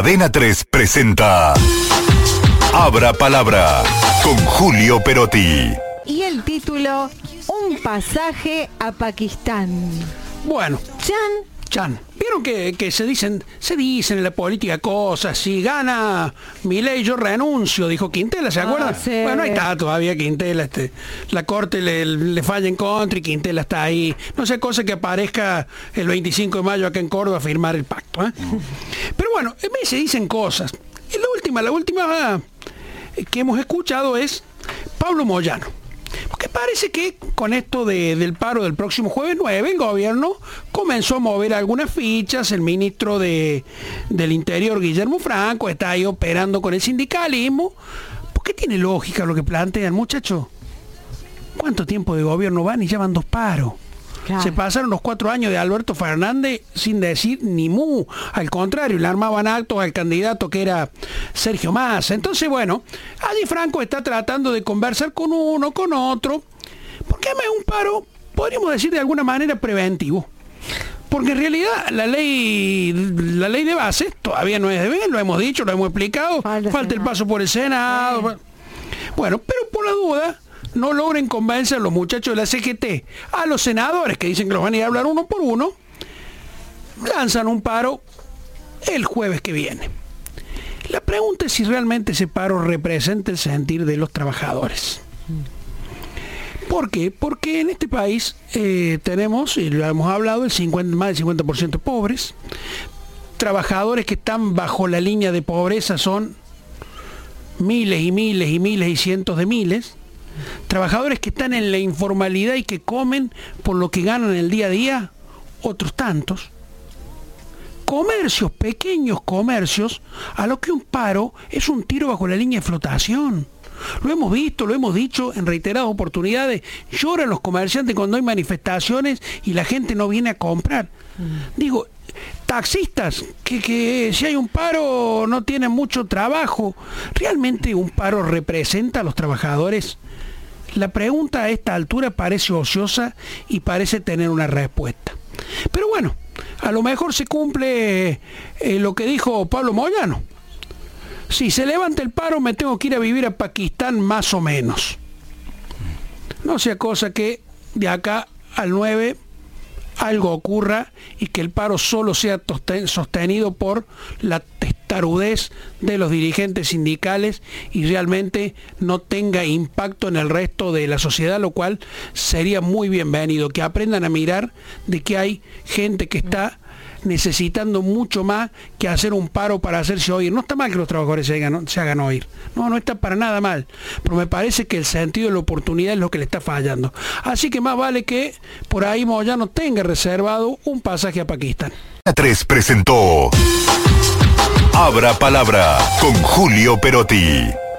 Cadena 3 presenta Abra Palabra con Julio Perotti. Y el título, Un pasaje a Pakistán. Bueno, Chan. ¿Vieron que se dicen en la política cosas? Si gana Milei yo renuncio, dijo Quintela, ¿se acuerdan? Sí. Bueno, ahí está todavía Quintela, la corte le falla en contra y Quintela está ahí. No sé, cosa que aparezca el 25 de mayo acá en Córdoba a firmar el pacto, ¿eh? Pero bueno, en vez se dicen cosas. Y la última que hemos escuchado es Pablo Moyano. Porque parece que con esto del paro del próximo jueves 9, el gobierno comenzó a mover algunas fichas. El ministro del Interior, Guillermo Franco, está ahí operando con el sindicalismo. Porque tiene lógica lo que plantean, muchachos. ¿Cuánto tiempo de gobierno van y ya van 2 paros? Claro. Se pasaron los 4 años de Alberto Fernández sin decir ni mu. Al contrario, le armaban actos al candidato que era Sergio Massa. Entonces, bueno, allí Franco está tratando de conversar con uno, con otro, porque además es un paro, podríamos decir de alguna manera, preventivo. Porque en realidad la ley de base todavía no es de bien, lo hemos dicho, lo hemos explicado. Falta el paso por el Senado. Bueno, pero por la duda no logren convencer a los muchachos de la CGT, a los senadores que dicen que los van a ir a hablar uno por uno, lanzan un paro el jueves que viene. La pregunta es si realmente ese paro representa el sentir de los trabajadores. ¿Por qué? Porque en este país tenemos, y lo hemos hablado, más del 50% pobres. Trabajadores que están bajo la línea de pobreza son miles y miles y miles y cientos de miles. Trabajadores que están en la informalidad y que comen por lo que ganan el día a día, otros tantos. Comercios, pequeños comercios, a lo que un paro es un tiro bajo la línea de flotación. Lo hemos visto, lo hemos dicho en reiteradas oportunidades. Lloran los comerciantes cuando hay manifestaciones y la gente no viene a comprar. Digo, taxistas, que si hay un paro no tienen mucho trabajo. ¿Realmente un paro representa a los trabajadores? La pregunta a esta altura parece ociosa y parece tener una respuesta. Pero bueno, a lo mejor se cumple lo que dijo Pablo Moyano. Si se levanta el paro me tengo que ir a vivir a Pakistán más o menos. No sea cosa que de acá al 9 algo ocurra y que el paro solo sea sostenido por la testarudez de los dirigentes sindicales y realmente no tenga impacto en el resto de la sociedad, lo cual sería muy bienvenido, que aprendan a mirar de que hay gente que está necesitando mucho más que hacer un paro para hacerse oír. No está mal que los trabajadores se hagan oír, no está para nada mal, pero me parece que el sentido de la oportunidad es lo que le está fallando. Así que más vale que por ahí Moyano tenga reservado un pasaje a Pakistán. 3 presentó Abra Palabra con Julio Perotti.